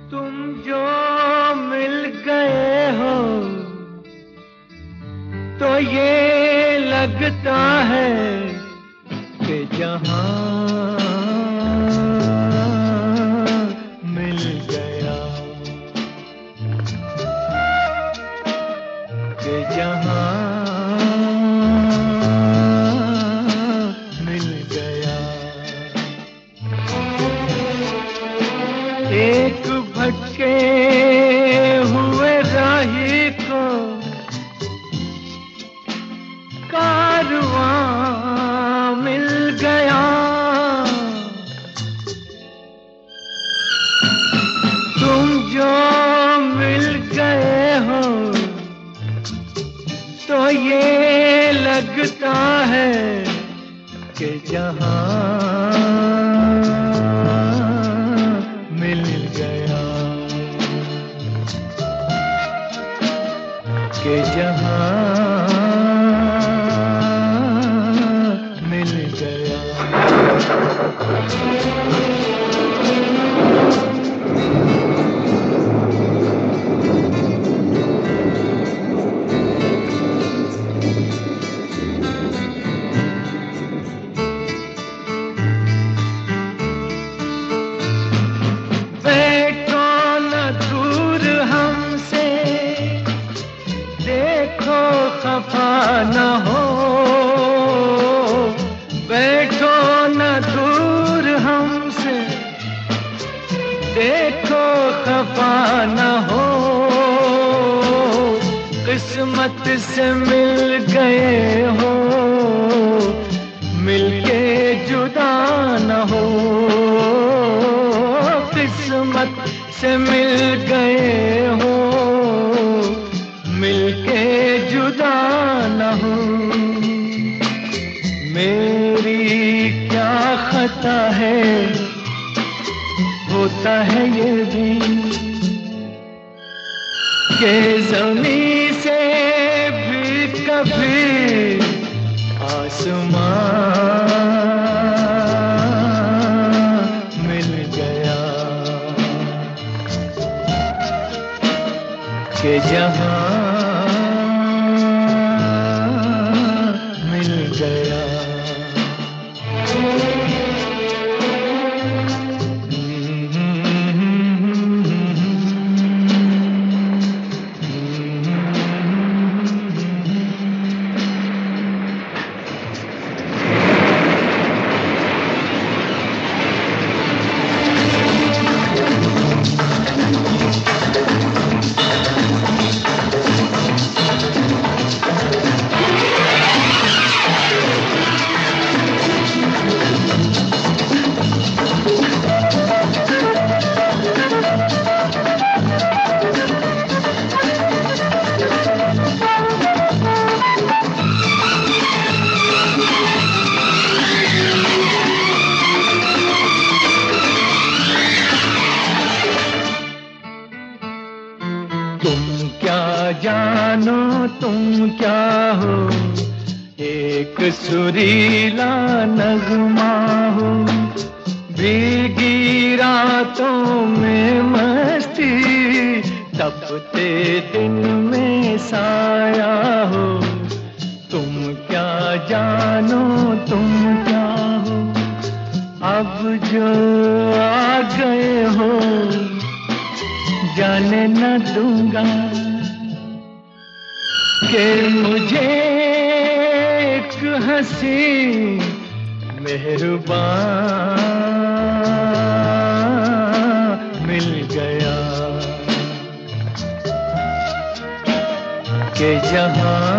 तुम जो मिल गए हो तो ये लगता है कि जहां मिल गया, कि जहां मिल गया। एक भटके हुए राही को कारवां मिल गया। तुम जो मिल गए हो तो ये लगता है कि जहां मिल गया, कि जहां मिल गया। बैठो न दूर हमसे, देखो खफा न हो। बैठो न दूर हमसे, देखो खफा न हो। किस्मत से मिल गए हो, मिलके जुदा न हो। किस्मत से मिल गए हो, मिलके जुदा न हो। मेरी क्या खता है, होता है ये भी कि ज़मीं से भी कभी आसमान मिल गया, कि जहां मिल गया। तुम क्या जानो, तुम क्या हो, एक सुरीला नगमा हो। भीगी रातों में मस्ती, तपते दिन में साया हो। तुम क्या जानो, तुम क्या हो, अब जो आ गए हो जाने न दूंगा कि मुझे एक हंसी मेहरबान मिल गया, कि जहां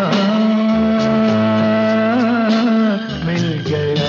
मिल गया।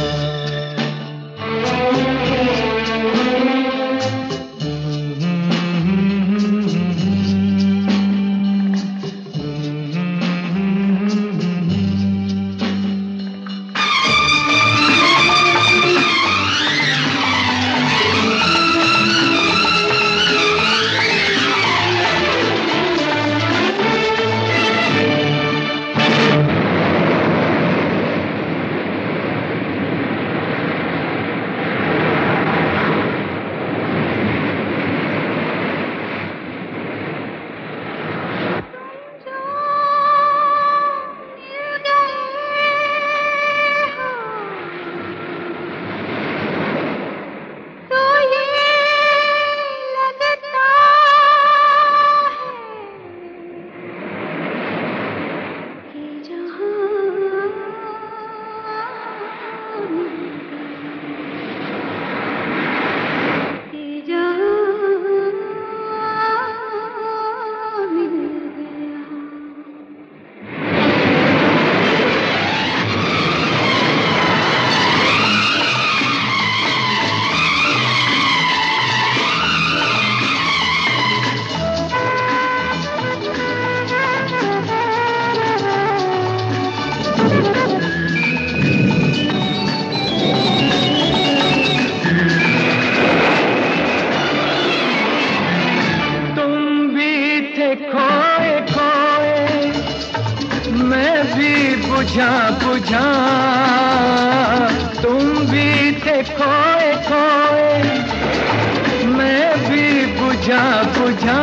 बुझा, तुम भी थे खोए खोए, मैं भी बुझा बुझा,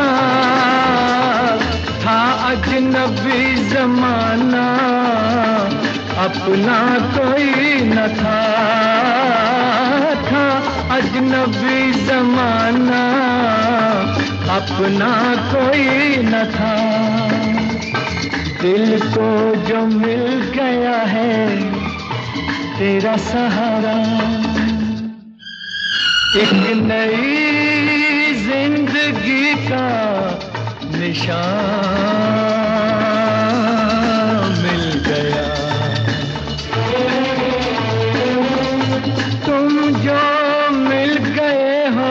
था अजनबी जमाना, अपना कोई न था, था अजनबी जमाना, अपना कोई न था। दिल को जो मिल गया है तेरा सहारा, एक नई जिंदगी का निशान मिल गया। तुम जो मिल गए हो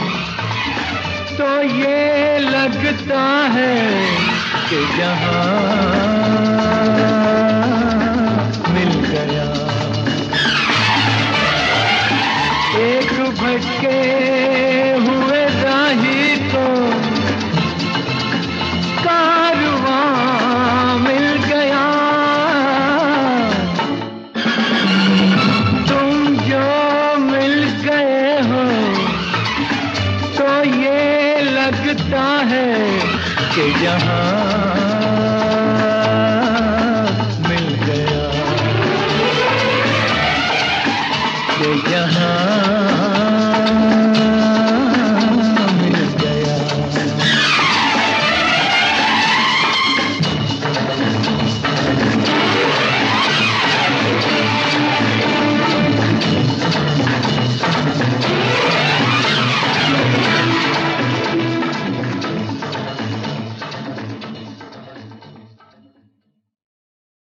तो ये लगता है कि जहां मिल गया। एक भटके हुए राही को कारवां मिल गया। तुम जो मिल गए हो तो ये लगता है कि जहां